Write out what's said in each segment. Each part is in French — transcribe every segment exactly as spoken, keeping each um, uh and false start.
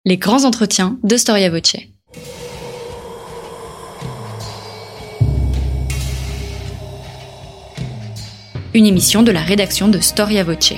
Les grands entretiens de Storia Voce. Une émission de la rédaction de Storia Voce.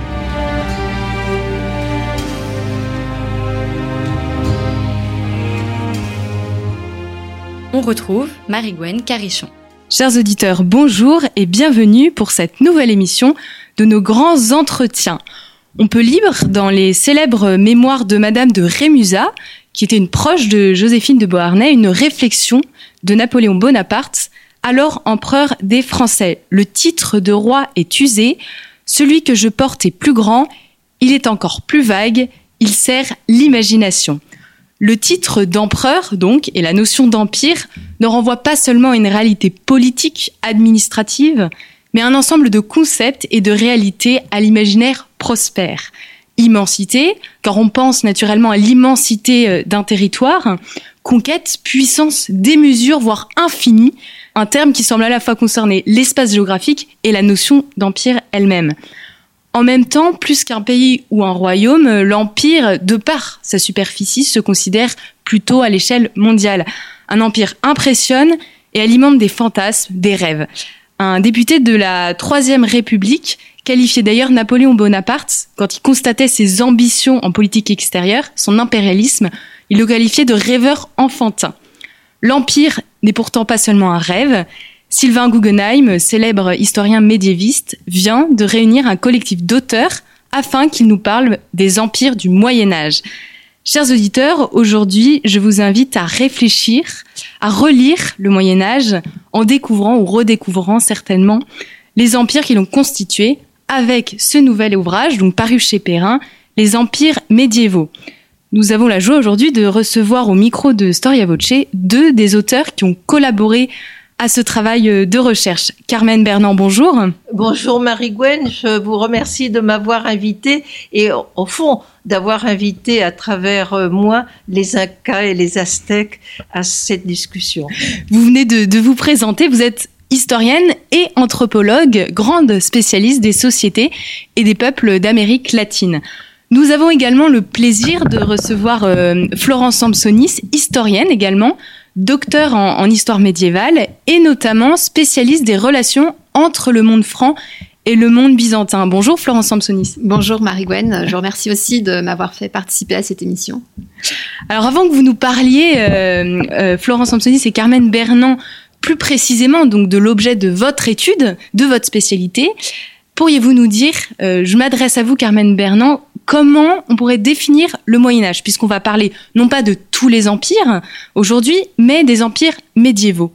On retrouve Marie-Gwen Carichon. Chers auditeurs, bonjour et bienvenue pour cette nouvelle émission de nos grands entretiens. On peut lire dans les célèbres mémoires de Madame de Rémusat, qui était une proche de Joséphine de Beauharnais, une réflexion de Napoléon Bonaparte, alors empereur des Français. Le titre de roi est usé, celui que je porte est plus grand, il est encore plus vague, il sert l'imagination. Le titre d'empereur, donc, et la notion d'empire ne renvoient pas seulement à une réalité politique, administrative, mais un ensemble de concepts et de réalités à l'imaginaire prospère. Immensité, car on pense naturellement à l'immensité d'un territoire. Conquête, puissance, démesure, voire infinie, un terme qui semble à la fois concerner l'espace géographique et la notion d'empire elle-même. En même temps, plus qu'un pays ou un royaume, l'empire, de par sa superficie, se considère plutôt à l'échelle mondiale. Un empire impressionne et alimente des fantasmes, des rêves. Un député de la Troisième République qualifiait d'ailleurs Napoléon Bonaparte, quand il constatait ses ambitions en politique extérieure, son impérialisme, il le qualifiait de rêveur enfantin. L'empire n'est pourtant pas seulement un rêve. Sylvain Guggenheim, célèbre historien médiéviste, vient de réunir un collectif d'auteurs afin qu'ils nous parlent des empires du Moyen-Âge. Chers auditeurs, aujourd'hui, je vous invite à réfléchir, à relire le Moyen-Âge en découvrant ou redécouvrant certainement les empires qui l'ont constitué avec ce nouvel ouvrage, donc paru chez Perrin, Les empires médiévaux. Nous avons la joie aujourd'hui de recevoir au micro de Storia Voce deux des auteurs qui ont collaboré à ce travail de recherche. Carmen Bernand, bonjour. Bonjour Marie-Gwen, je vous remercie de m'avoir invitée et au fond d'avoir invité à travers moi les Incas et les Aztèques à cette discussion. Vous venez de, de vous présenter, vous êtes historienne et anthropologue, grande spécialiste des sociétés et des peuples d'Amérique latine. Nous avons également le plaisir de recevoir euh, Florence Sampsonis, historienne également, docteur en, en histoire médiévale et notamment spécialiste des relations entre le monde franc et le monde byzantin. Bonjour Florence Sampsonis. Bonjour Marie-Gwen, je vous remercie aussi de m'avoir fait participer à cette émission. Alors avant que vous nous parliez, euh, euh, Florence Sampsonis et Carmen Bernand, plus précisément donc de l'objet de votre étude, de votre spécialité, pourriez-vous nous dire, euh, je m'adresse à vous Carmen Bernand, comment on pourrait définir le Moyen-Âge, puisqu'on va parler non pas de tous les empires aujourd'hui, mais des empires médiévaux.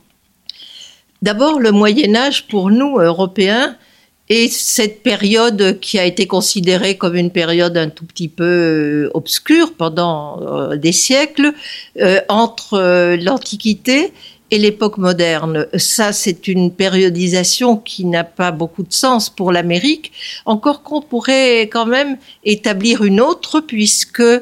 D'abord, le Moyen-Âge, pour nous, Européens, est cette période qui a été considérée comme une période un tout petit peu euh, obscure pendant euh, des siècles, euh, entre euh, l'Antiquité et l'époque moderne. Ça, c'est une périodisation qui n'a pas beaucoup de sens pour l'Amérique, encore qu'on pourrait quand même établir une autre, puisque euh,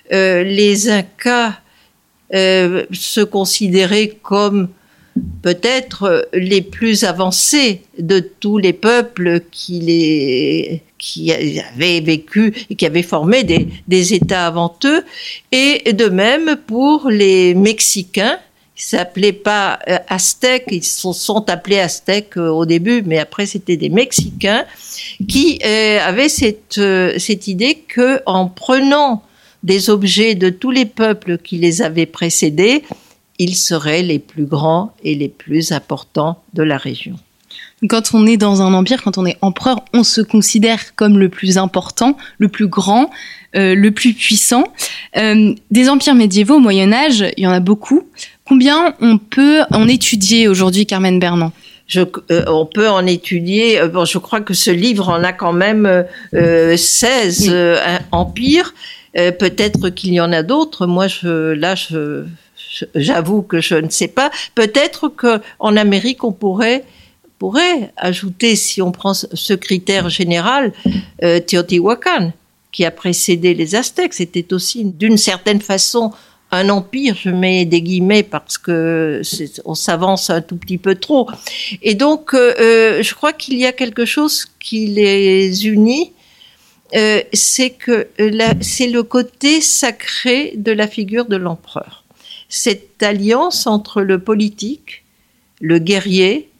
les Incas euh, se considéraient comme peut-être les plus avancés de tous les peuples qui, les, qui avaient vécu et qui avaient formé des, des États avant eux, et de même pour les Mexicains, ils s'appelaient pas euh, Aztèques, ils se sont appelés Aztèques euh, au début, mais après c'était des Mexicains qui euh, avaient cette, euh, cette idée que en prenant des objets de tous les peuples qui les avaient précédés, ils seraient les plus grands et les plus importants de la région. Quand on est dans un empire, quand on est empereur, on se considère comme le plus important, le plus grand, euh, le plus puissant. Euh, des empires médiévaux au Moyen-Âge, il y en a beaucoup. Combien on peut en étudier aujourd'hui, Carmen Bernand ? Je, euh, on peut en étudier, euh, bon, je crois que ce livre en a quand même euh, seize oui. euh, empires. Euh, peut-être qu'il y en a d'autres. Moi, je, là, je, je, j'avoue que je ne sais pas. Peut-être qu'en Amérique, on pourrait... pourrait ajouter, si on prend ce critère général, euh, Teotihuacan, qui a précédé les Aztèques. C'était aussi, d'une certaine façon, un empire, je mets des guillemets parce que c'est, on s'avance un tout petit peu trop. Et donc, euh, je crois qu'il y a quelque chose qui les unit euh, c'est que la, c'est le côté sacré de la figure de l'empereur. Cette alliance entre le politique, le guerrier,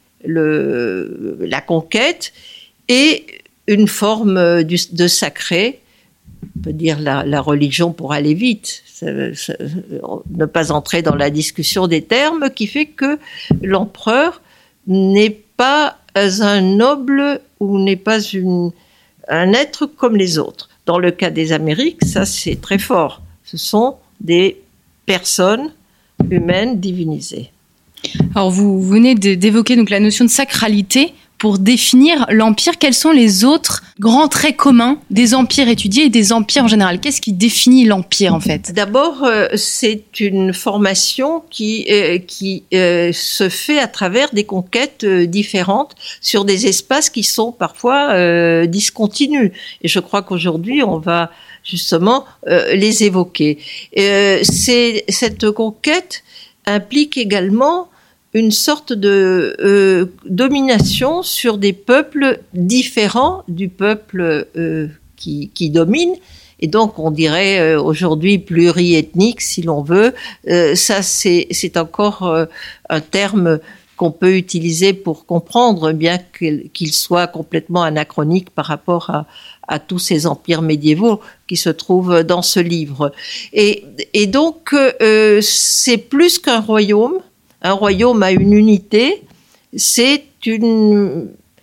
le, la conquête et une forme du, de sacré, on peut dire la, la religion pour aller vite, ça, ça, ne pas entrer dans la discussion des termes, qui fait que l'empereur n'est pas un noble ou n'est pas une, un être comme les autres. Dans le cas des Amériques, ça c'est très fort. Ce sont des personnes humaines divinisées. Alors vous venez d'évoquer donc la notion de sacralité pour définir l'empire. Quels sont les autres grands traits communs des empires étudiés et des empires en général? Qu'est-ce qui définit l'empire en fait? D'abord, euh, c'est une formation qui, euh, qui euh, se fait à travers des conquêtes euh, différentes sur des espaces qui sont parfois euh, discontinus. Et je crois qu'aujourd'hui, on va justement euh, les évoquer. Euh, c'est, cette conquête implique également une sorte de euh, domination sur des peuples différents du peuple euh, qui, qui domine. Et donc, on dirait euh, aujourd'hui pluriethnique, si l'on veut. Euh, ça, c'est, c'est encore euh, un terme qu'on peut utiliser pour comprendre, bien qu'il, qu'il soit complètement anachronique par rapport à, à tous ces empires médiévaux qui se trouvent dans ce livre. Et, et donc, euh, c'est plus qu'un royaume. Un royaume a une unité, c'est une,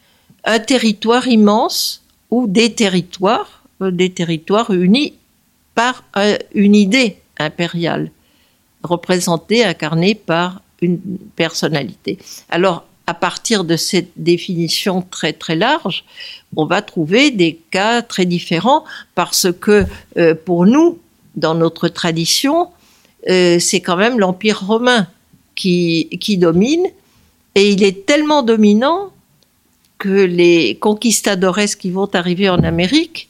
un territoire immense ou des territoires, des territoires unis par un, une idée impériale, représentée, incarnée par une personnalité. Alors, à partir de cette définition très très large, on va trouver des cas très différents parce que euh, pour nous, dans notre tradition, euh, c'est quand même l'Empire romain Qui, qui domine, et il est tellement dominant que les conquistadores qui vont arriver en Amérique,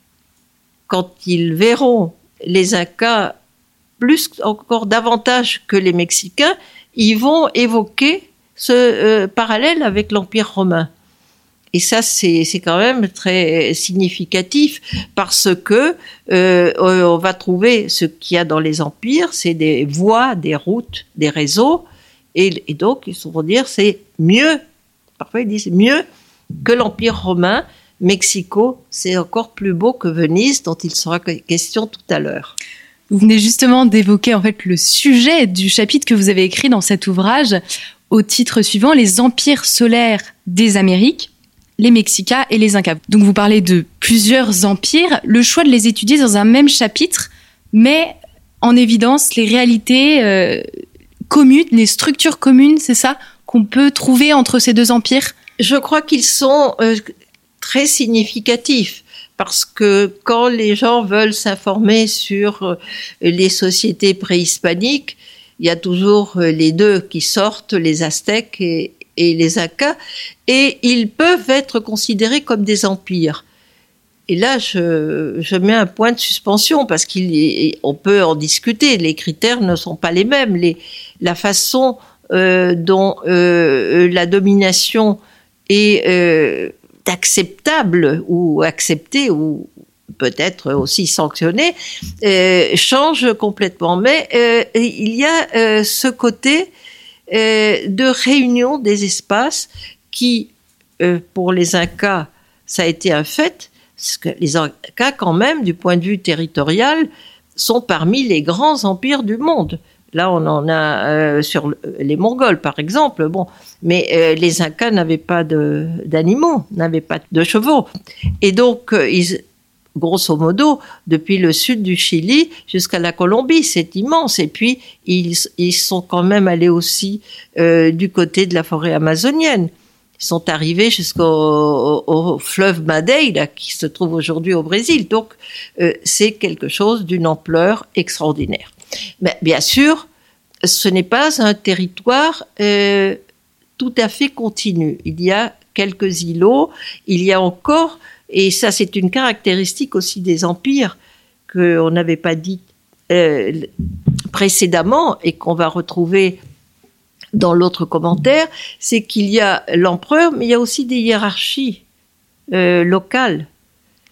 quand ils verront les Incas plus encore davantage que les Mexicains, ils vont évoquer ce euh, parallèle avec l'Empire romain. Et ça, c'est, c'est quand même très significatif parce que euh, on va trouver ce qu'il y a dans les empires, c'est des voies, des routes, des réseaux, et, et donc ils vont dire c'est mieux. Parfois ils disent mieux que l'Empire romain. Mexico, c'est encore plus beau que Venise, dont il sera question tout à l'heure. Vous venez justement d'évoquer en fait le sujet du chapitre que vous avez écrit dans cet ouvrage au titre suivant, les empires solaires des Amériques, les Mexicas et les Incas. Donc vous parlez de plusieurs empires, le choix de les étudier dans un même chapitre met en évidence les réalités euh, communes, les structures communes, c'est ça, qu'on peut trouver entre ces deux empires? Je crois qu'ils sont euh, très significatifs. Parce que quand les gens veulent s'informer sur les sociétés préhispaniques, il y a toujours les deux qui sortent, les Aztèques et, et les Incas, et ils peuvent être considérés comme des empires. Et là, je, je mets un point de suspension parce qu'on peut en discuter. Les critères ne sont pas les mêmes. Les, la façon euh, dont euh, la domination est euh, acceptable ou acceptée ou peut-être aussi sanctionnée euh, change complètement. Mais euh, il y a euh, ce côté euh, de réunion des espaces qui, euh, pour les Incas, ça a été un fait, parce que les Incas, quand même, du point de vue territorial, sont parmi les grands empires du monde. Là, on en a euh, sur les Mongols, par exemple. Bon, mais euh, les Incas n'avaient pas de, d'animaux, n'avaient pas de chevaux. Et donc, euh, ils, grosso modo, depuis le sud du Chili jusqu'à la Colombie, c'est immense. Et puis, ils, ils sont quand même allés aussi euh, du côté de la forêt amazonienne. Ils sont arrivés jusqu'au au, au fleuve Madeira, qui se trouve aujourd'hui au Brésil. Donc, euh, c'est quelque chose d'une ampleur extraordinaire. Mais bien sûr, ce n'est pas un territoire euh, tout à fait continu. Il y a quelques îlots, il y a encore, et ça c'est une caractéristique aussi des empires qu'on n'avait pas dit euh, précédemment et qu'on va retrouver dans l'autre commentaire, c'est qu'il y a l'empereur, mais il y a aussi des hiérarchies euh, locales.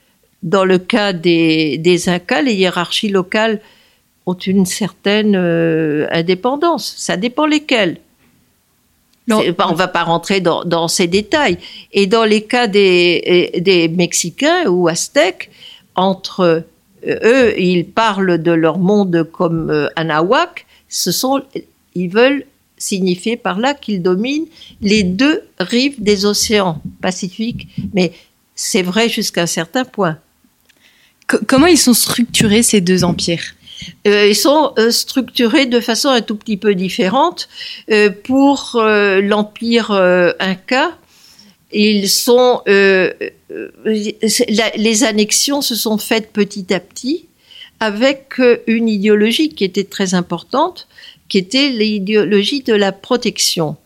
dans le cas des, des Incas, les hiérarchies locales ont une certaine euh, indépendance. Ça dépend lesquelles. Non. On ne va pas rentrer dans, dans ces détails. Et dans les cas des, des Mexicains ou Aztèques, entre eux, ils parlent de leur monde comme euh, Anahuac. Ce sont, ils veulent signifier par là qu'ils dominent les deux rives des océans Pacifique. Mais c'est vrai jusqu'à un certain point. C- comment ils sont structurés, ces deux empires ? Euh, ils sont euh, structurés de façon un tout petit peu différente. Euh, pour euh, l'empire euh, Inca, ils sont euh, euh, la, les annexions se sont faites petit à petit avec euh, une idéologie qui était très importante, qui était l'idéologie de la protection.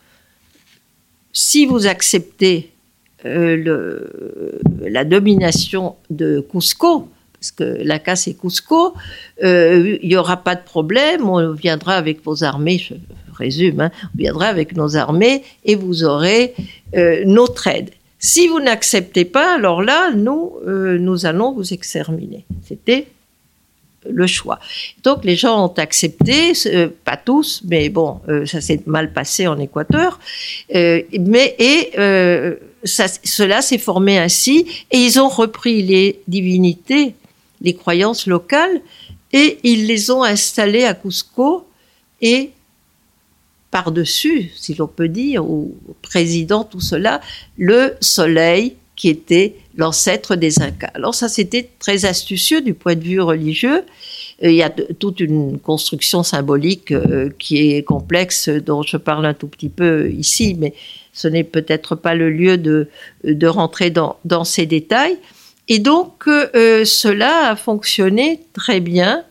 Si vous acceptez euh, le, la domination de Cusco, parce que l'Inca c'est Cusco, euh, il n'y aura pas de problème, on viendra avec vos armées, je résume, hein, on viendra avec nos armées et vous aurez euh, notre aide. Si vous n'acceptez pas, alors là, nous, euh, nous allons vous exterminer. C'était le choix. Donc les gens ont accepté, euh, pas tous, mais bon, euh, ça s'est mal passé en Équateur, euh, mais et euh, ça, cela s'est formé ainsi, et ils ont repris les divinités, les croyances locales, et ils les ont installées à Cusco, et par-dessus, si l'on peut dire, ou président, tout cela, le soleil qui était l'ancêtre des Incas. Alors ça, c'était très astucieux du point de vue religieux. Il y a de, toute une construction symbolique euh, qui est complexe, dont je parle un tout petit peu ici, mais ce n'est peut-être pas le lieu de, de rentrer dans, dans ces détails. Et donc, euh, cela a fonctionné très bien,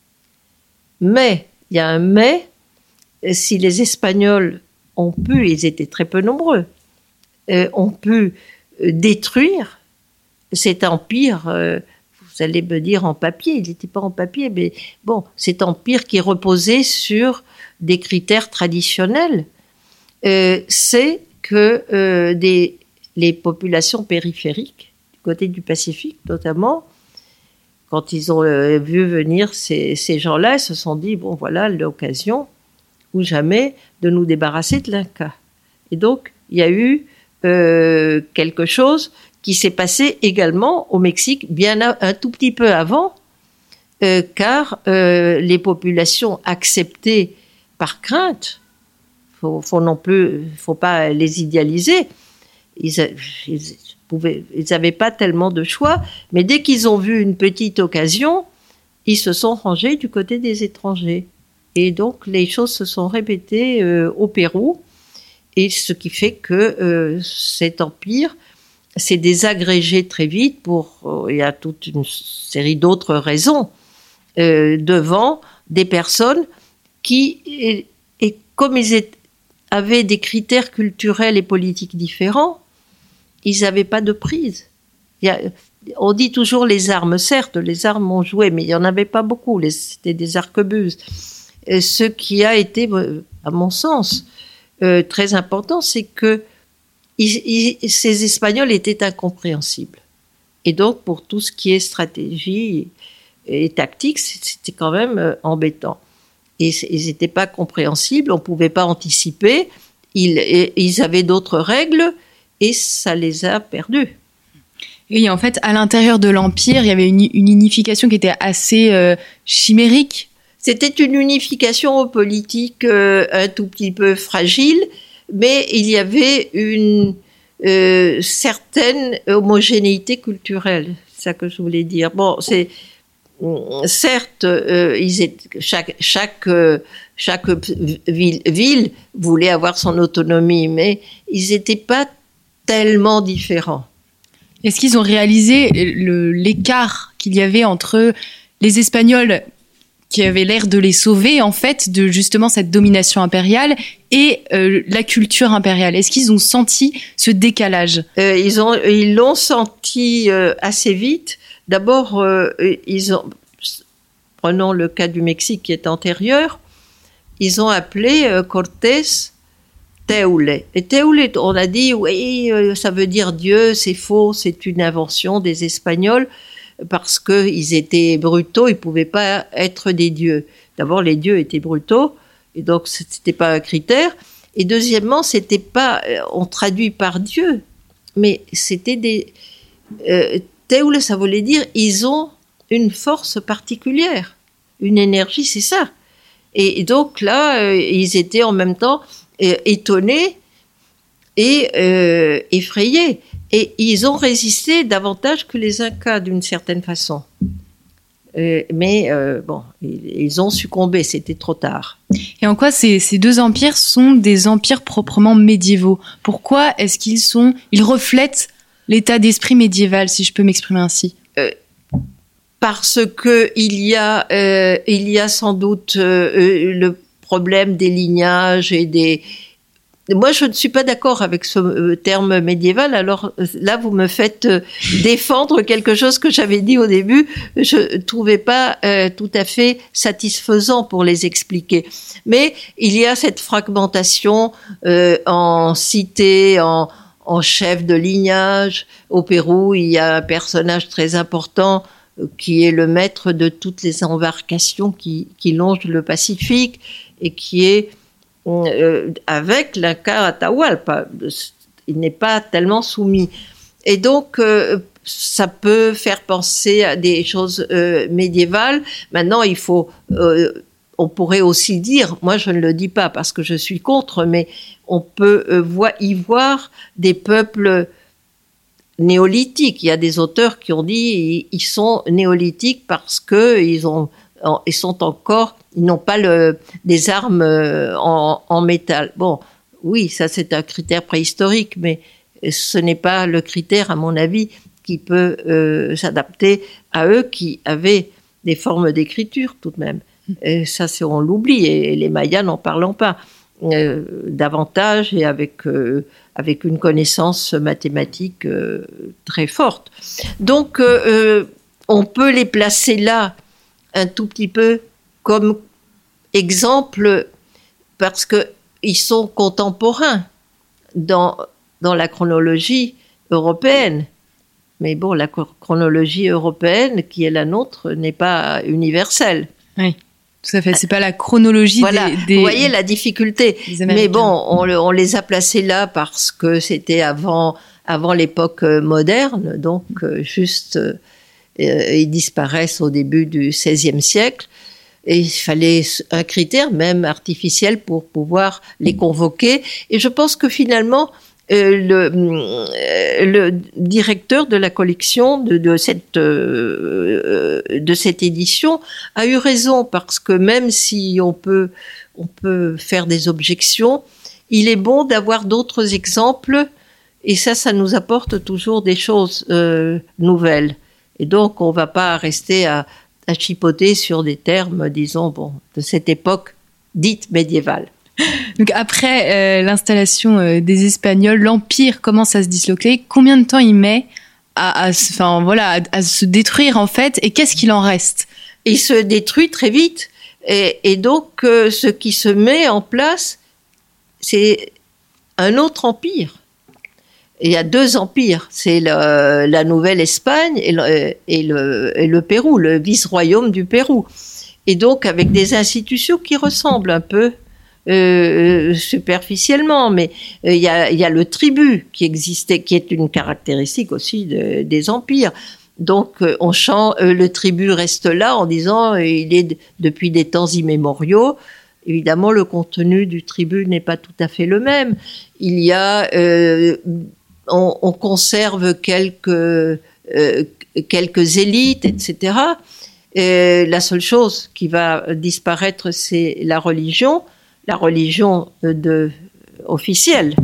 mais, il y a un mais, si les Espagnols ont pu, ils étaient très peu nombreux, euh, ont pu détruire cet empire, euh, vous allez me dire en papier, il n'était pas en papier, mais bon, cet empire qui reposait sur des critères traditionnels, euh, c'est que euh, des, les populations périphériques, du côté du Pacifique notamment, quand ils ont euh, vu venir ces, ces gens-là, ils se sont dit, bon voilà l'occasion ou jamais de nous débarrasser de l'Inca. Et donc, il y a eu euh, quelque chose qui s'est passé également au Mexique, bien a, un tout petit peu avant, euh, car euh, les populations acceptées par crainte, faut, faut non plus, faut pas les idéaliser, ils, ils pouvaient, ils n'avaient pas tellement de choix, mais dès qu'ils ont vu une petite occasion, ils se sont rangés du côté des étrangers. Et donc, les choses se sont répétées euh, au Pérou, et ce qui fait que euh, cet empire s'est désagrégé très vite pour, euh, il y a toute une série d'autres raisons, euh, devant des personnes qui, et, et comme ils étaient, avaient des critères culturels et politiques différents, ils n'avaient pas de prise. Il y a, on dit toujours les armes, certes, les armes ont joué, mais il n'y en avait pas beaucoup, les, c'était des arquebuses. Et ce qui a été, à mon sens, euh, très important, c'est que ils, ils, ces Espagnols étaient incompréhensibles. Et donc, pour tout ce qui est stratégie et tactique, c'était quand même euh, embêtant. Et ils n'étaient pas compréhensibles, on ne pouvait pas anticiper, ils, et, ils avaient d'autres règles, et ça les a perdus. Oui, en fait, à l'intérieur de l'Empire, il y avait une, une unification qui était assez euh, chimérique. C'était une unification politique euh, un tout petit peu fragile, mais il y avait une euh, certaine homogénéité culturelle, c'est ça que je voulais dire. Bon, c'est certes, euh, ils étaient, chaque chaque euh, chaque ville, ville voulait avoir son autonomie, mais ils n'étaient pas tellement différents. Est-ce qu'ils ont réalisé le, l'écart qu'il y avait entre les Espagnols qui avaient l'air de les sauver, en fait, de justement cette domination impériale et euh, la culture impériale? Est-ce qu'ils ont senti ce décalage? euh, Ils ont, ils l'ont senti euh, assez vite. D'abord, euh, ils ont, prenons le cas du Mexique qui est antérieur, ils ont appelé euh, Cortés Teule. Et Teule, on a dit, oui, ça veut dire Dieu, c'est faux, c'est une invention des Espagnols. parce qu'ils étaient brutaux, ils ne pouvaient pas être des dieux. D'abord, les dieux étaient brutaux, et donc ce n'était pas un critère. Et deuxièmement, c'était pas, on traduit par Dieu, mais c'était des... Euh, Teoul, ça voulait dire, ils ont une force particulière, une énergie, c'est ça. Et, et donc là, euh, ils étaient en même temps euh, étonnés et euh, effrayés. Et ils ont résisté davantage que les Incas, d'une certaine façon. Euh, mais euh, bon, ils, ils ont succombé, c'était trop tard. Et en quoi ces, ces deux empires sont des empires proprement médiévaux? Pourquoi est-ce qu'ils sont, ils reflètent l'état d'esprit médiéval, si je peux m'exprimer ainsi? euh, Parce que il y a, euh, il y a sans doute euh, le problème des lignages et des. Moi, je ne suis pas d'accord avec ce euh, terme médiéval. Alors là, vous me faites euh, défendre quelque chose que j'avais dit au début. Je trouvais pas euh, tout à fait satisfaisant pour les expliquer. Mais il y a cette fragmentation euh, en cités, en en chef de lignage. Au Pérou, il y a un personnage très important euh, qui est le maître de toutes les embarcations qui, qui longent le Pacifique et qui est euh, avec l'Inca Atahualpa. Il n'est pas tellement soumis. Et donc, euh, ça peut faire penser à des choses euh, médiévales. Maintenant, il faut... Euh, on pourrait aussi dire, moi je ne le dis pas parce que je suis contre, mais on peut euh, voir, y voir des peuples néolithiques. Il y a des auteurs qui ont dit ils sont néolithiques parce que ils ont, ils sont encore, ils n'ont pas le, des armes en, en métal. Bon, oui, ça c'est un critère préhistorique, mais ce n'est pas le critère, à mon avis, qui peut euh, s'adapter à eux qui avaient des formes d'écriture tout de même. Et ça, c'est, on l'oublie, et les Mayas n'en parlons pas euh, davantage et avec, euh, avec une connaissance mathématique euh, très forte. Donc, euh, on peut les placer là un tout petit peu comme exemple parce qu'ils sont contemporains dans, dans la chronologie européenne. Mais bon, la chronologie européenne, qui est la nôtre, n'est pas universelle. Oui. Tout à fait, c'est pas la chronologie voilà. des, des... Vous voyez la difficulté. Mais bon, on, on les a placés là parce que c'était avant, avant l'époque moderne, donc juste, euh, ils disparaissent au début du seizième siècle. Et il fallait un critère, même artificiel, pour pouvoir les convoquer. Et je pense que finalement, Euh, le, euh, le directeur de la collection de, de, cette, euh, de cette édition a eu raison parce que même si on peut, on peut faire des objections, il est bon d'avoir d'autres exemples et ça, ça nous apporte toujours des choses euh, nouvelles. Et donc, on ne va pas rester à, à chipoter sur des termes, disons, bon, de cette époque dite médiévale. Donc après euh, l'installation euh, des Espagnols, l'Empire commence à se disloquer. Combien de temps il met à, à, enfin, voilà, à, à se détruire en fait? Et qu'est-ce qu'il en reste? Il se détruit très vite. Et, et donc, euh, ce qui se met en place, c'est un autre empire. Il y a deux empires. C'est le, la Nouvelle-Espagne et le, et, le, et le Pérou, le vice-royaume du Pérou. Et donc, avec des institutions qui ressemblent un peu Euh, superficiellement, mais il euh, y, a, y a le tribut qui existait, qui est une caractéristique aussi de, des empires. Donc, euh, on chante, euh, le tribut reste là en disant euh, il est d- depuis des temps immémoriaux. Évidemment, le contenu du tribut n'est pas tout à fait le même. Il y a, euh, on, on conserve quelques euh, quelques élites, et cetera. Et la seule chose qui va disparaître, c'est la religion. La religion de, officielle,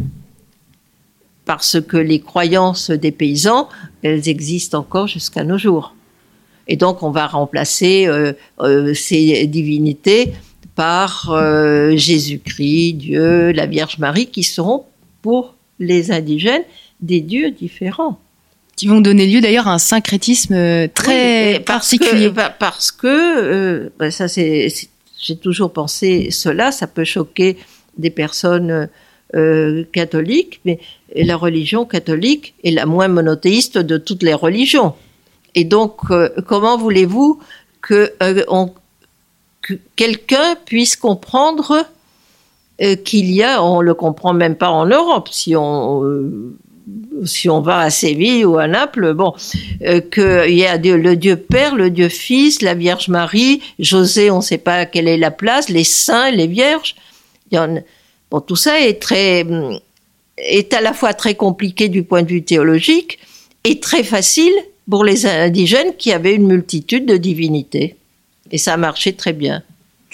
parce que les croyances des paysans, elles existent encore jusqu'à nos jours. Et donc, on va remplacer euh, euh, ces divinités par euh, Jésus-Christ, Dieu, la Vierge Marie, qui seront, pour les indigènes, des dieux différents. Qui vont donner lieu d'ailleurs à un syncrétisme très oui, parce particulier. Que, parce que, euh, ben ça c'est... c'est j'ai toujours pensé cela, ça peut choquer des personnes euh, catholiques, mais la religion catholique est la moins monothéiste de toutes les religions. Et donc, euh, comment voulez-vous que, euh, on, que quelqu'un puisse comprendre euh, qu'il y a, on le comprend même pas en Europe, si on euh, si on va à Séville ou à Naples, bon, euh, qu'il y a le Dieu Père, le Dieu Fils, la Vierge Marie, José, on ne sait pas quelle est la place, les saints, les vierges. Il y en, bon, tout ça est très, est à la fois très compliqué du point de vue théologique et très facile pour les indigènes qui avaient une multitude de divinités. Et ça a marché très bien.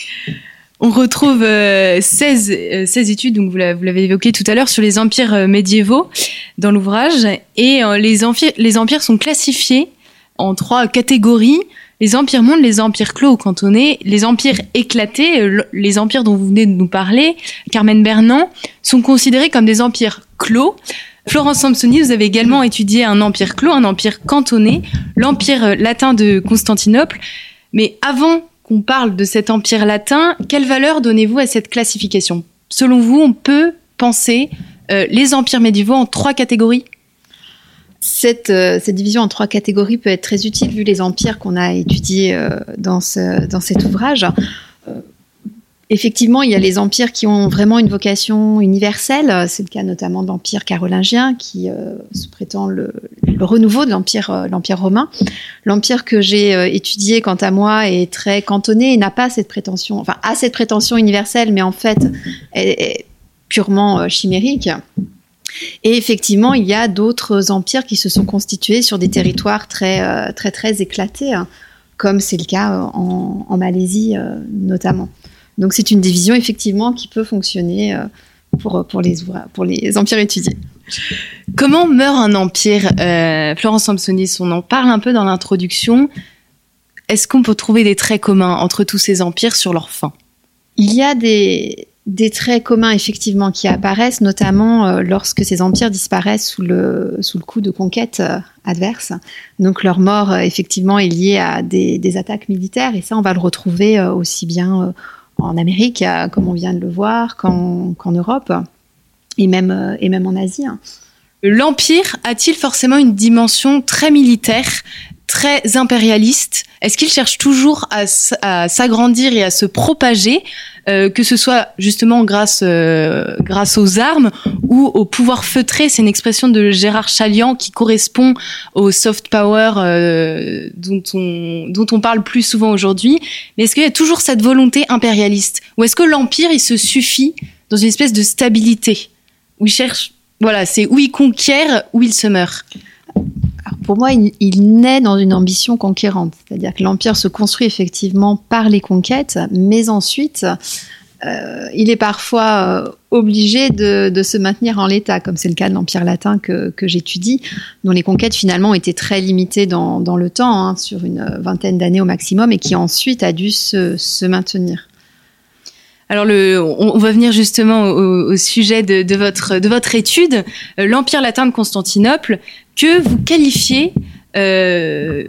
On retrouve euh, seize, euh, seize études, donc vous l'avez évoqué tout à l'heure, sur les empires euh, médiévaux dans l'ouvrage. Et euh, les, empires, les empires sont classifiés en trois catégories. Les empires mondes, les empires clos ou cantonnés, les empires éclatés, euh, les empires dont vous venez de nous parler, Carmen Bernand, sont considérés comme des empires clos. Florence Sampsoni, vous avez également étudié un empire clos, un empire cantonné, l'empire latin de Constantinople. Mais avant qu'on parle de cet empire latin, quelle valeur donnez-vous à cette classification ? Selon vous, on peut penser euh, les empires médiévaux en trois catégories ? Cette, euh, cette division en trois catégories peut être très utile vu les empires qu'on a étudiés euh, dans, ce, dans cet ouvrage. Euh, effectivement, il y a les empires qui ont vraiment une vocation universelle. C'est le cas notamment de l'empire carolingien qui euh, se prétend le, le renouveau de l'empire, euh, l'empire romain. L'empire que j'ai euh, étudié, quant à moi, est très cantonné et n'a pas cette prétention, enfin, a cette prétention universelle, mais en fait est, est purement euh, chimérique. Et effectivement, il y a d'autres empires qui se sont constitués sur des territoires très, euh, très, très éclatés, hein, comme c'est le cas en, en Malaisie euh, notamment. Donc, c'est une division effectivement qui peut fonctionner euh, pour, pour, les, pour les empires étudiés. Comment meurt un empire ? euh, Florence Sampsoni, on en parle un peu dans l'introduction. Est-ce qu'on peut trouver des traits communs entre tous ces empires sur leur fin ? Il y a des... Des traits communs, effectivement, qui apparaissent, notamment euh, lorsque ces empires disparaissent sous le, sous le coup de conquêtes euh, adverses. Donc, leur mort, euh, effectivement, est liée à des, des attaques militaires. Et ça, on va le retrouver euh, aussi bien euh, en Amérique, euh, comme on vient de le voir, qu'en, qu'en Europe, et même, euh, et même en Asie. Hein. L'empire a-t-il forcément une dimension très militaire, très impérialiste ? Est-ce qu'il cherche toujours à, à s'agrandir et à se propager, euh, que ce soit justement grâce, euh, grâce aux armes ou au pouvoir feutré ? C'est une expression de Gérard Chaliand qui correspond au soft power euh, dont, on, dont on parle plus souvent aujourd'hui. Mais est-ce qu'il y a toujours cette volonté impérialiste ? Ou est-ce que l'empire, il se suffit dans une espèce de stabilité où il cherche, voilà, c'est où il conquiert, où il se meurt ? Alors pour moi, il, il naît dans une ambition conquérante. C'est-à-dire que l'Empire se construit effectivement par les conquêtes, mais ensuite, euh, il est parfois euh, obligé de, de se maintenir en l'état, comme c'est le cas de l'Empire latin que, que j'étudie, dont les conquêtes finalement étaient très limitées dans, dans le temps, hein, sur une vingtaine d'années au maximum, et qui ensuite a dû se, se maintenir. Alors, le, on, on va venir justement au, au sujet de, de, votre, de votre étude, euh, l'Empire latin de Constantinople, que vous qualifiez, euh,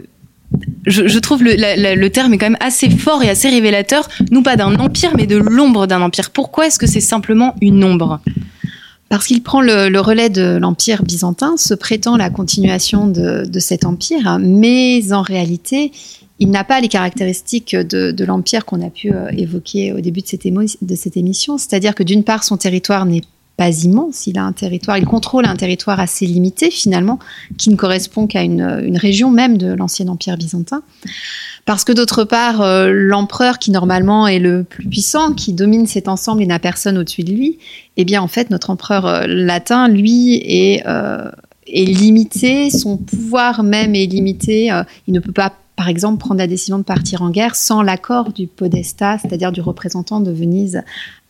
je, je trouve le, la, la, le terme est quand même assez fort et assez révélateur, non pas d'un empire, mais de l'ombre d'un empire. Pourquoi est-ce que c'est simplement une ombre ? Parce qu'il prend le, le relais de l'Empire byzantin, se prétend la continuation de, de cet empire, mais en réalité, il n'a pas les caractéristiques de, de l'Empire qu'on a pu euh, évoquer au début de cette, émo- de cette émission. C'est-à-dire que d'une part, son territoire n'est pas immense. Il a un territoire, il contrôle un territoire assez limité finalement, qui ne correspond qu'à une, une région même de l'ancien Empire byzantin. Parce que d'autre part, euh, l'empereur qui normalement est le plus puissant, qui domine cet ensemble et n'a personne au-dessus de lui, eh bien en fait, notre empereur euh, latin, lui, est, euh, est limité. Son pouvoir même est limité. Euh, il ne peut pas, par exemple, prendre la décision de partir en guerre sans l'accord du podestat, c'est-à-dire du représentant de Venise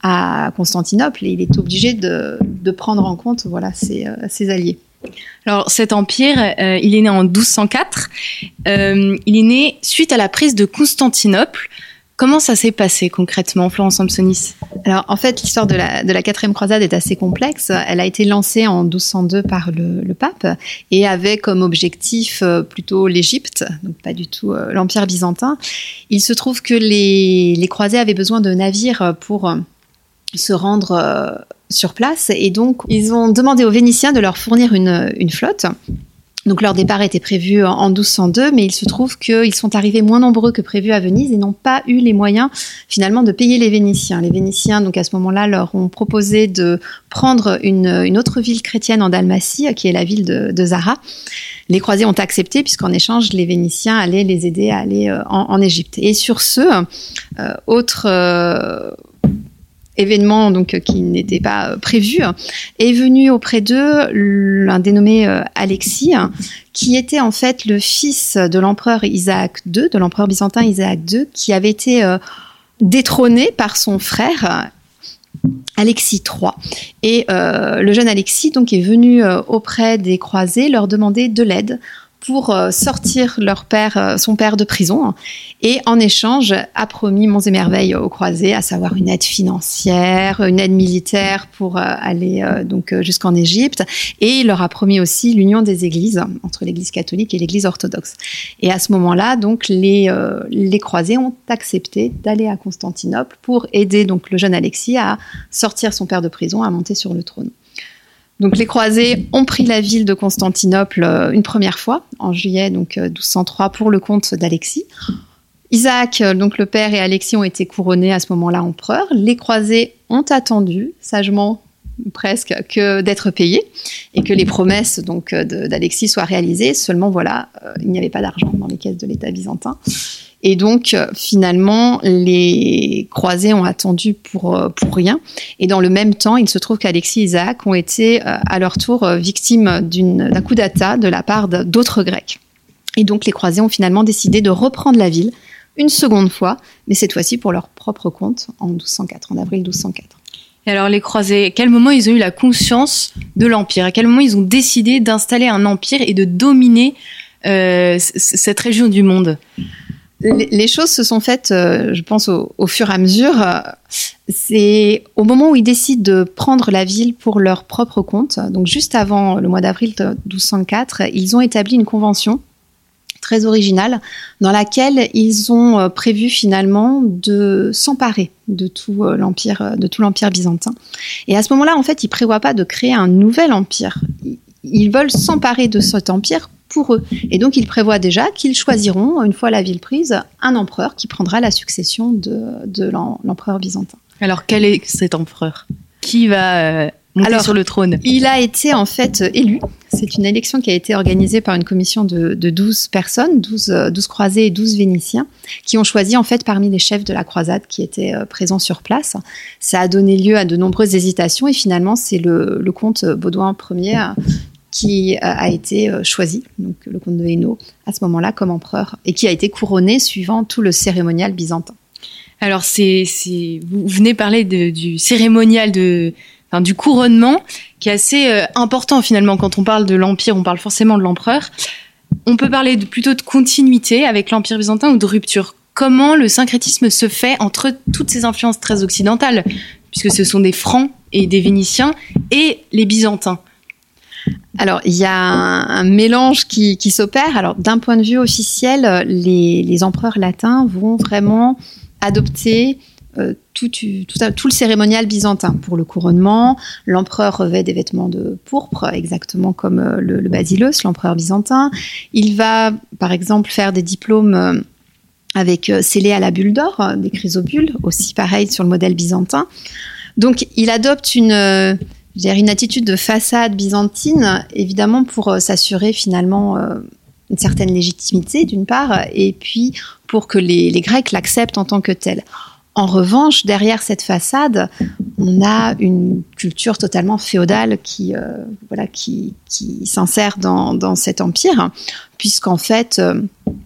à Constantinople, et il est obligé de, de prendre en compte voilà, ses, euh, ses alliés. Alors cet empire, euh, il est né en douze cent quatre, euh, il est né suite à la prise de Constantinople. Comment ça s'est passé concrètement, Florence Sampsoni ? Alors en fait, l'histoire de la, de la quatrième croisade est assez complexe. Elle a été lancée en douze cent deux par le, le pape et avait comme objectif euh, plutôt l'Égypte, donc pas du tout euh, l'Empire byzantin. Il se trouve que les, les croisés avaient besoin de navires pour euh, se rendre euh, sur place et donc ils ont demandé aux Vénitiens de leur fournir une, une flotte. Donc leur départ était prévu en douze cent deux, mais il se trouve qu'ils sont arrivés moins nombreux que prévu à Venise et n'ont pas eu les moyens finalement de payer les Vénitiens. Les Vénitiens, donc à ce moment-là, leur ont proposé de prendre une, une autre ville chrétienne en Dalmatie, qui est la ville de, de Zara. Les croisés ont accepté puisqu'en échange, les Vénitiens allaient les aider à aller en, en Égypte. Et sur ce, euh, autre... Euh, événement donc qui n'était pas prévu, est venu auprès d'eux l'un dénommé euh, Alexis, qui était en fait le fils de l'empereur Isaac deux, de l'empereur byzantin Isaac deux, qui avait été euh, détrôné par son frère Alexis trois. Et euh, le jeune Alexis donc est venu euh, auprès des croisés leur demander de l'aide pour sortir leur père, son père de prison, et en échange a promis monts et merveilles aux croisés, à savoir une aide financière, une aide militaire pour aller donc jusqu'en Égypte, et il leur a promis aussi l'union des églises entre l'Église catholique et l'Église orthodoxe. Et à ce moment-là, donc les euh, les croisés ont accepté d'aller à Constantinople pour aider donc le jeune Alexis à sortir son père de prison, à monter sur le trône. Donc les croisés ont pris la ville de Constantinople euh, une première fois, en juillet donc euh, douze cent trois, pour le compte d'Alexis. Isaac, euh, donc le père, et Alexis ont été couronnés à ce moment-là empereurs. Les croisés ont attendu, sagement presque, que d'être payés et que les promesses donc de, d'Alexis soient réalisées. Seulement voilà, euh, il n'y avait pas d'argent dans les caisses de l'État byzantin. Et donc, finalement, les croisés ont attendu pour, pour rien. Et dans le même temps, il se trouve qu'Alexis et Isaac ont été, à leur tour, victimes d'une, d'un coup d'attaque de la part d'autres Grecs. Et donc, les croisés ont finalement décidé de reprendre la ville une seconde fois, mais cette fois-ci pour leur propre compte, en douze cent quatre, en avril douze cent quatre. Et alors, les croisés, à quel moment ils ont eu la conscience de l'Empire ? À quel moment ils ont décidé d'installer un empire et de dominer euh, c- cette région du monde ? Les choses se sont faites, euh, je pense, au, au fur et à mesure. Euh, c'est au moment où ils décident de prendre la ville pour leur propre compte, donc juste avant le mois d'avril douze cent quatre, ils ont établi une convention très originale dans laquelle ils ont prévu finalement de s'emparer de tout euh, l'empire, de tout l'empire byzantin. Et à ce moment-là, en fait, ils prévoient pas de créer un nouvel empire. Ils veulent s'emparer de cet empire pour eux. Et donc, ils prévoient déjà qu'ils choisiront, une fois la ville prise, un empereur qui prendra la succession de, de l'empereur byzantin. Alors, quel est cet empereur ? Qui va euh, monter Alors, sur le trône ? Il a été en fait élu. C'est une élection qui a été organisée par une commission de, de douze personnes, douze, douze croisés et douze vénitiens, qui ont choisi en fait parmi les chefs de la croisade qui étaient euh, présents sur place. Ça a donné lieu à de nombreuses hésitations et finalement, c'est le, le comte Baudouin Ier euh, qui a été choisi, donc le comte de Hainaut, à ce moment-là comme empereur, et qui a été couronné suivant tout le cérémonial byzantin. Alors, c'est, c'est, vous venez parler de, du cérémonial, de, enfin, du couronnement, qui est assez euh, important finalement. Quand on parle de l'Empire, on parle forcément de l'empereur. On peut parler de, plutôt de continuité avec l'Empire byzantin ou de rupture. Comment le syncrétisme se fait entre toutes ces influences très occidentales, puisque ce sont des Francs et des Vénitiens, et les Byzantins ? Alors, il y a un, un mélange qui, qui s'opère. Alors, d'un point de vue officiel, les, les empereurs latins vont vraiment adopter euh, tout, tout, tout le cérémonial byzantin. Pour le couronnement, l'empereur revêt des vêtements de pourpre, exactement comme euh, le, le basileus, l'empereur byzantin. Il va, par exemple, faire des diplômes euh, avec euh, scellés à la bulle d'or, euh, des chrysobules, aussi pareil sur le modèle byzantin. Donc, il adopte une... Euh, Je dirais une attitude de façade byzantine, évidemment pour euh, s'assurer finalement euh, une certaine légitimité d'une part, et puis pour que les, les Grecs l'acceptent en tant que tel. En revanche, derrière cette façade, on a une culture totalement féodale qui, euh, voilà, qui, qui s'insère dans, dans cet empire, puisqu'en fait, euh,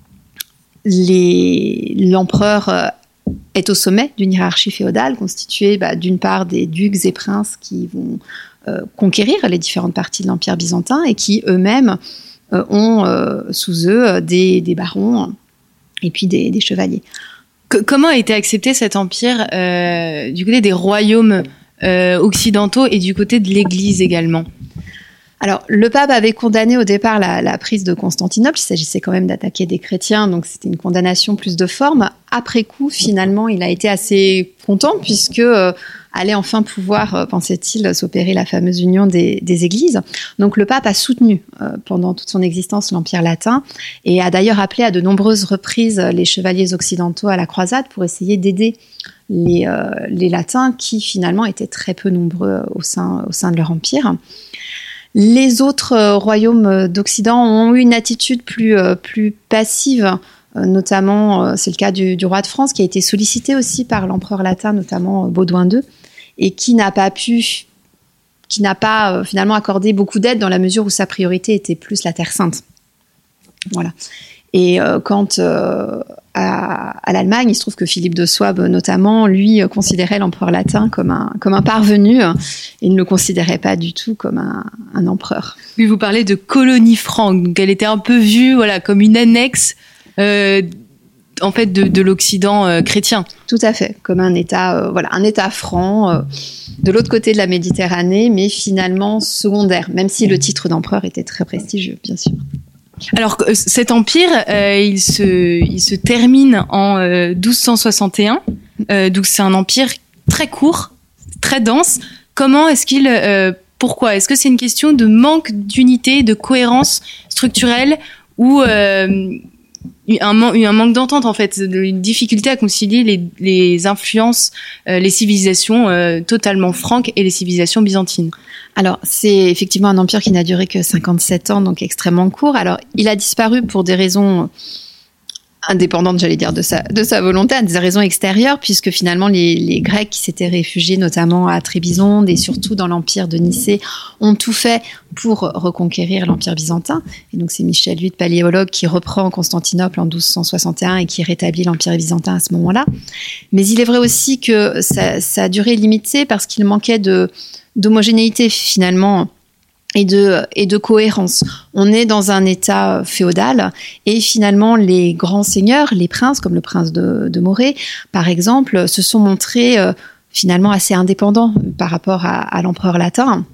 les, l'empereur euh, est au sommet d'une hiérarchie féodale constituée bah, d'une part des ducs et princes qui vont euh, conquérir les différentes parties de l'Empire byzantin et qui eux-mêmes euh, ont euh, sous eux des, des barons et puis des, des chevaliers. Que, comment a été accepté cet empire euh, du côté des royaumes euh, occidentaux et du côté de l'Église également ? Alors, le pape avait condamné au départ la, la prise de Constantinople. Il s'agissait quand même d'attaquer des chrétiens, donc c'était une condamnation plus de forme. Après coup, finalement, il a été assez content puisque, euh, allait enfin pouvoir, euh, pensait-il, s'opérer la fameuse union des, des églises. Donc le pape a soutenu euh, pendant toute son existence l'Empire latin et a d'ailleurs appelé à de nombreuses reprises les chevaliers occidentaux à la croisade pour essayer d'aider les, euh, les latins qui finalement étaient très peu nombreux au sein, au sein de leur empire. Les autres euh, royaumes d'Occident ont eu une attitude plus, euh, plus passive. Notamment, c'est le cas du, du roi de France qui a été sollicité aussi par l'empereur latin, notamment Baudouin deux, et qui n'a pas pu, qui n'a pas euh, finalement accordé beaucoup d'aide dans la mesure où sa priorité était plus la Terre Sainte. Voilà. Et euh, quant euh, à, à l'Allemagne, il se trouve que Philippe de Souabe, notamment, lui, euh, considérait l'empereur latin comme un, comme un parvenu euh, et ne le considérait pas du tout comme un, un empereur. Oui, vous parlez de colonie franque, donc elle était un peu vue, voilà, comme une annexe. Euh, en fait de, de l'Occident euh, chrétien. Tout à fait, comme un État, euh, voilà, un État franc euh, de l'autre côté de la Méditerranée, mais finalement secondaire, même si le titre d'empereur était très prestigieux, bien sûr. Alors cet empire, euh, il se, il se termine en euh, douze cent soixante et un, euh, donc c'est un empire très court, très dense. Comment est-ce qu'il, euh, pourquoi ? Est-ce que c'est une question de manque d'unité, de cohérence structurelle ou euh, Un, man- un manque d'entente en fait, une difficulté à concilier les, les influences, euh, les civilisations euh, totalement franques et les civilisations byzantines. Alors c'est effectivement un empire qui n'a duré que cinquante-sept ans, donc extrêmement court. Alors il a disparu pour des raisons indépendante, j'allais dire, de sa, de sa volonté, à des raisons extérieures, puisque finalement les, les Grecs qui s'étaient réfugiés notamment à Trébizonde et surtout dans l'empire de Nicée ont tout fait pour reconquérir l'empire byzantin. Et donc c'est Michel Huit, paléologue, qui reprend Constantinople en douze cent soixante et un et qui rétablit l'empire byzantin à ce moment-là. Mais il est vrai aussi que ça, ça a duré limité parce qu'il manquait de, d'homogénéité finalement et de, et de cohérence. On est dans un état féodal et finalement les grands seigneurs, les princes, comme le prince de, de Morée, par exemple, se sont montrés euh, finalement assez indépendants par rapport à, à l'empereur latin.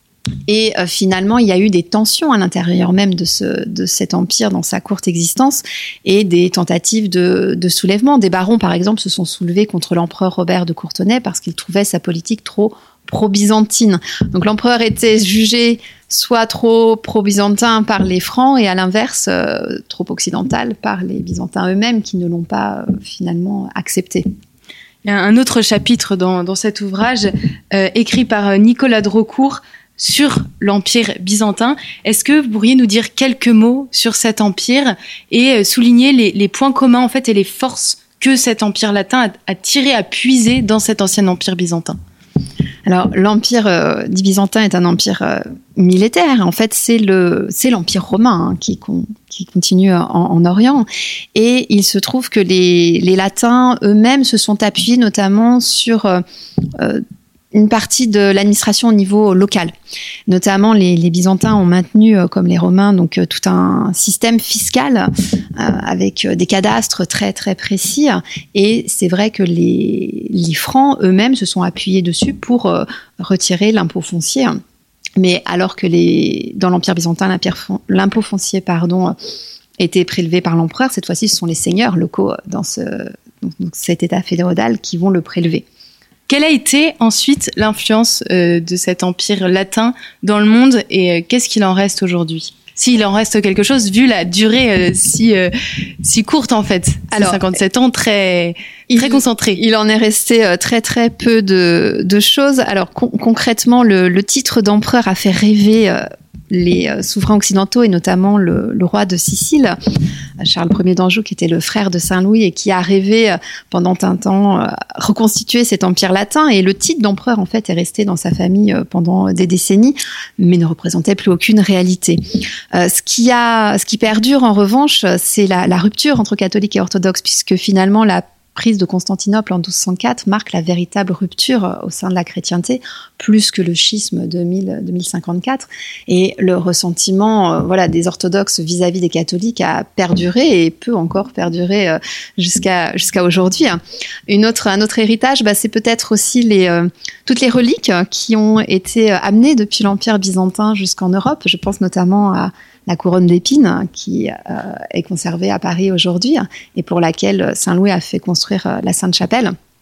Et euh, finalement, il y a eu des tensions à l'intérieur même de, ce, de cet empire dans sa courte existence et des tentatives de, de soulèvement. Des barons, par exemple, se sont soulevés contre l'empereur Robert de Courtenay parce qu'ils trouvaient sa politique trop pro-byzantine. Donc l'empereur était jugé soit trop pro-byzantin par les Francs et à l'inverse, euh, trop occidental par les Byzantins eux-mêmes qui ne l'ont pas euh, finalement accepté. Il y a un autre chapitre dans, dans cet ouvrage euh, écrit par Nicolas Drocourt sur l'Empire byzantin. Est-ce que vous pourriez nous dire quelques mots sur cet empire et souligner les, les points communs en fait et les forces que cet empire latin a, a tiré, a puisé dans cet ancien empire byzantin? Alors, l'empire euh, dit byzantin est un empire euh, militaire. En fait, c'est le c'est l'empire romain hein, qui con, qui continue en, en Orient. Et il se trouve que les les Latins eux-mêmes se sont appuyés notamment sur euh, euh, une partie de l'administration au niveau local. Notamment, les, les Byzantins ont maintenu, euh, comme les Romains, donc euh, tout un système fiscal euh, avec euh, des cadastres très très précis. Et c'est vrai que les, les Francs eux-mêmes se sont appuyés dessus pour euh, retirer l'impôt foncier. Mais alors que les, dans l'Empire byzantin, l'impôt foncier pardon, était prélevé par l'empereur, cette fois-ci, ce sont les seigneurs locaux dans ce, donc, donc cet état féodal qui vont le prélever. Quelle a été ensuite l'influence euh, de cet empire latin dans le monde et euh, qu'est-ce qu'il en reste aujourd'hui ? S'il en reste quelque chose, vu la durée euh, si euh, si courte en fait, alors cinquante-sept ans très très concentré. Il en est resté euh, très très peu de de choses. Alors con- concrètement, le, le titre d'empereur a fait rêver euh, les euh, souverains occidentaux et notamment le, le roi de Sicile, Charles Ier d'Anjou, qui était le frère de Saint-Louis et qui a rêvé euh, pendant un temps euh, reconstituer cet empire latin. Et le titre d'empereur, en fait, est resté dans sa famille euh, pendant des décennies, mais ne représentait plus aucune réalité. Euh, ce qui a, ce qui perdure, en revanche, c'est la, la rupture entre catholiques et orthodoxes, puisque finalement, la prise de Constantinople en douze cent quatre marque la véritable rupture au sein de la chrétienté, plus que le schisme de mille cinquante-quatre. Et le ressentiment euh, voilà, des orthodoxes vis-à-vis des catholiques a perduré et peut encore perdurer euh, jusqu'à, jusqu'à aujourd'hui. Une autre, un autre héritage, bah, c'est peut-être aussi les, euh, toutes les reliques qui ont été amenées depuis l'Empire byzantin jusqu'en Europe. Je pense notamment à la couronne d'épines qui euh, est conservée à Paris aujourd'hui et pour laquelle Saint-Louis a fait construire euh, la Sainte-Chapelle.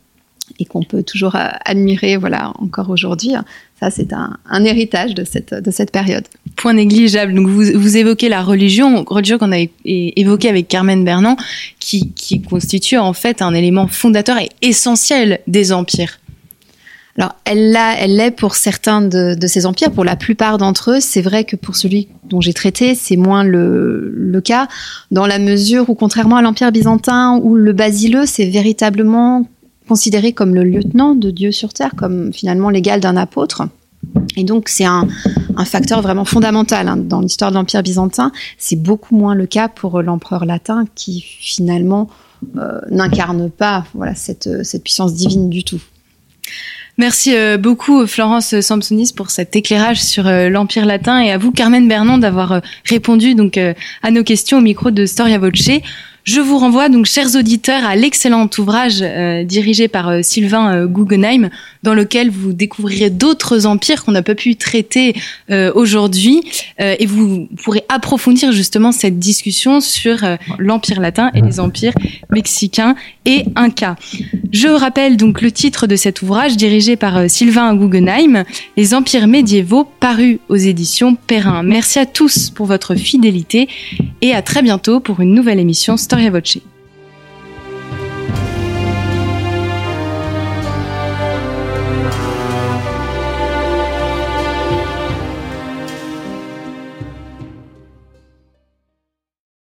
et qu'on peut toujours euh, admirer, voilà, encore aujourd'hui. Ça, c'est un, un héritage de cette, de cette période. Point négligeable. Donc, vous, vous évoquez la religion, religion qu'on avait évoquée avec Carmen Bernand, qui, qui constitue en fait un élément fondateur et essentiel des empires. Alors, elle l'a, elle l'est pour certains de, de ces empires. Pour la plupart d'entre eux, c'est vrai que pour celui dont j'ai traité, c'est moins le, le cas, dans la mesure où, contrairement à l'Empire byzantin, où le basileus, c'est véritablement considéré comme le lieutenant de Dieu sur terre, comme finalement l'égal d'un apôtre. Et donc, c'est un, un facteur vraiment fondamental hein, dans l'histoire de l'Empire byzantin. C'est beaucoup moins le cas pour l'empereur latin, qui finalement euh, n'incarne pas voilà, cette, cette puissance divine du tout. Merci beaucoup Florence Sampsonis pour cet éclairage sur l'Empire latin, et à vous Carmen Bernand d'avoir répondu donc à nos questions au micro de Storia Voce. Je vous renvoie donc, chers auditeurs, à l'excellent ouvrage euh, dirigé par euh, Sylvain euh, Guggenheim, dans lequel vous découvrirez d'autres empires qu'on n'a pas pu traiter euh, aujourd'hui, euh, et vous pourrez approfondir justement cette discussion sur euh, l'Empire latin et les empires mexicains et incas. Je rappelle donc le titre de cet ouvrage dirigé par euh, Sylvain Guggenheim, Les empires médiévaux, paru aux éditions Perrin. Merci à tous pour votre fidélité et à très bientôt pour une nouvelle émission Storia Voce.